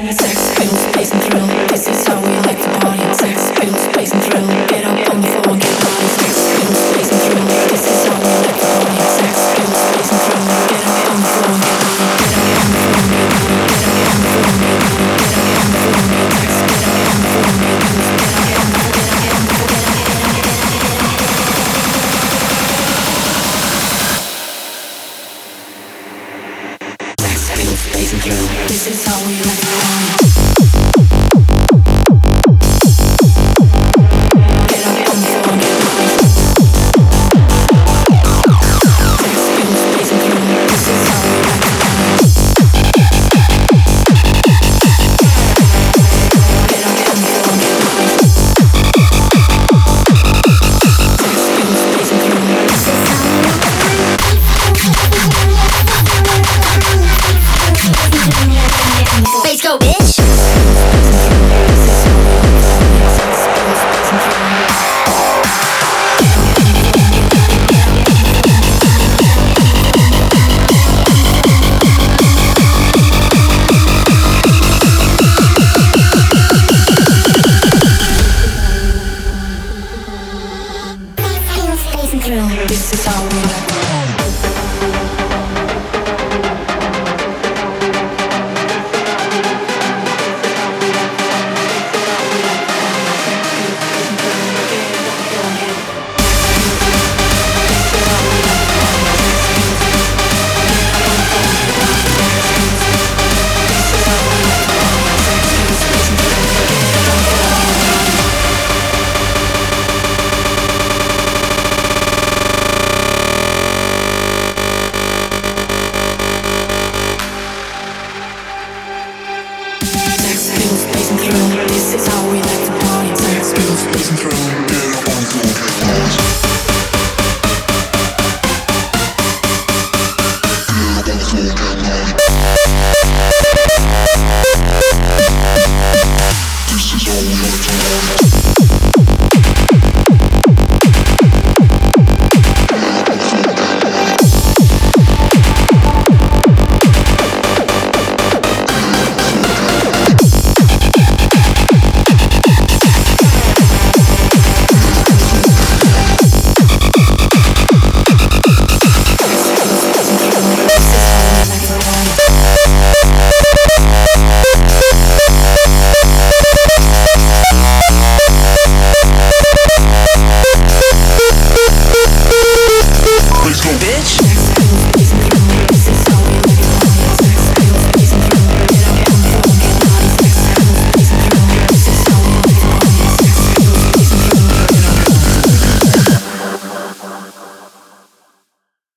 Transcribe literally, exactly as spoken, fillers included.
Sex, pills, space and thrill. This is how we like to party. Sex, pills, space and thrill. Get up on the floor and get naughty. Sex, pills, space and thrill. This is how we like to party. Sex, pills, space and thrill. Get up on the floor and get naughty. Get up on the floor and get naughty. Get up on the floor and get naughty. Get up on the floor and get sex. Get up on the floor and get loose. Get up on the get up on the get up get up get up get up. Sex, pills, space and thrill. This is how we like to party.